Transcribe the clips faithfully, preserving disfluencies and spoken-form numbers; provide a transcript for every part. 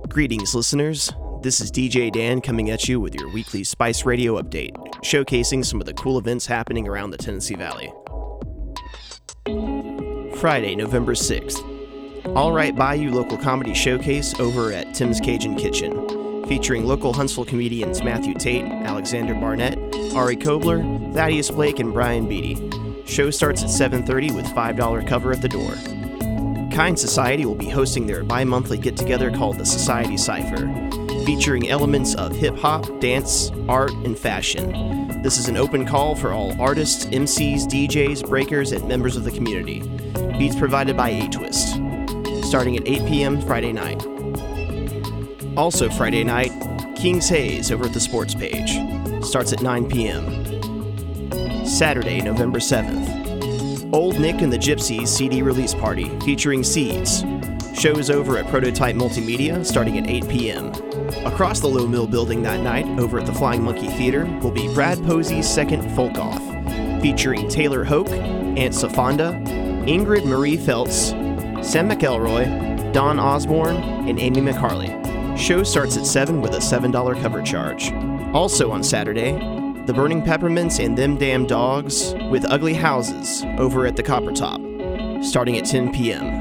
Greetings, listeners. This is D J Dan coming at you with your weekly Spice Radio update, showcasing some of the cool events happening around the Tennessee Valley. Friday, November sixth. All Right Bayou Local Comedy Showcase over at Tim's Cajun Kitchen, featuring local Huntsville comedians Matthew Tate, Alexander Barnett, Ari Kobler, Thaddeus Blake, and Brian Beatty. Show starts at seven thirty with five dollars cover at the door. Kind Society will be hosting their bi-monthly get-together called the Society Cypher, featuring elements of hip-hop, dance, art, and fashion. This is an open call for all artists, M Cs, D Js, breakers, and members of the community. Beats provided by A-Twist. Starting at eight p.m. Friday night. Also Friday night, King's Haze over at the sports page. Starts at nine p.m. Saturday, November seventh. Old Nick and the Gypsies C D release party featuring Seeds. Shows over at Prototype Multimedia starting at eight p.m. Across the Low Mill building that night over at the Flying Monkey Theater will be Brad Posey's second Folk Off, featuring Taylor Hoke, Aunt Safanda, Ingrid Marie Feltz, Sam McElroy, Don Osborne, and Amy McCarley. Show starts at seven with a seven dollars cover charge. Also on Saturday, The Burning Peppermints and Them Damn Dogs with Ugly Houses over at the Copper Top, starting at ten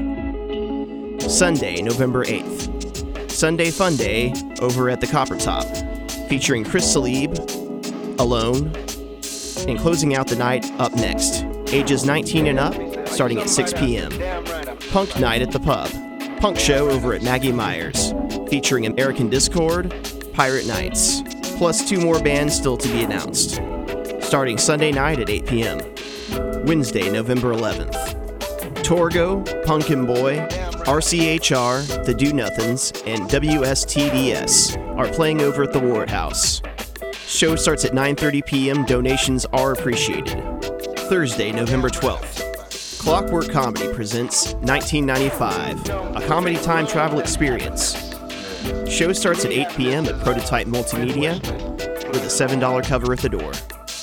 p.m. Sunday, November eighth. Sunday Fun Day over at the Copper Top, featuring Chris Salib, Alone, and closing out the night Up Next, ages nineteen and up, starting at six p.m. Punk Night at the Pub, punk show over at Maggie Myers, featuring American Discord, Pirate Nights, plus two more bands still to be announced. Starting Sunday night at eight p.m. Wednesday, November eleventh. Torgo, Punkin Boy, R C H R, The Do Nothings, and W S T D S are playing over at the Ward House. Show starts at nine thirty p.m. Donations are appreciated. Thursday, November twelfth. Clockwork Comedy presents nineteen ninety-five, a comedy time travel experience. Show starts at eight p.m. at Prototype Multimedia with a seven dollars cover at the door.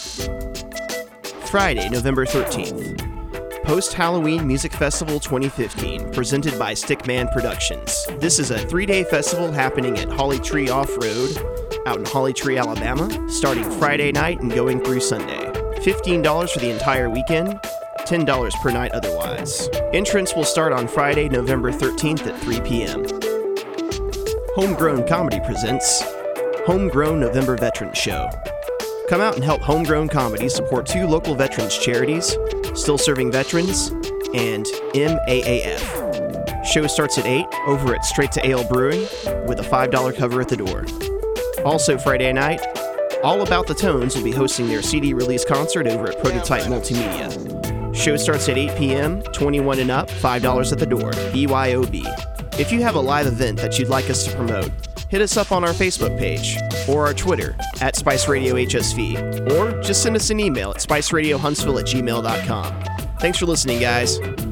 Friday, November thirteenth. Post-Halloween Music Festival twenty fifteen, presented by Stickman Productions. This is a three-day festival happening at Holly Tree Off-Road out in Holly Tree, Alabama, starting Friday night and going through Sunday. fifteen dollars for the entire weekend, ten dollars per night otherwise. Entrance will start on Friday, November thirteenth at three p.m. Homegrown Comedy presents Homegrown November Veterans Show. Come out and help Homegrown Comedy support two local veterans charities, Still Serving Veterans and M A A F. Show starts at eight over at Straight to Ale Brewing with a five dollars cover at the door. Also Friday night, All About the Tones will be hosting their C D release concert over at Prototype Multimedia. Show starts at eight p.m., twenty-one and up, five dollars at the door, B Y O B. If you have a live event that you'd like us to promote, hit us up on our Facebook page or our Twitter at Spice Radio H S V, or just send us an email at spiceradiohuntsville at gmail dot com. Thanks for listening, guys.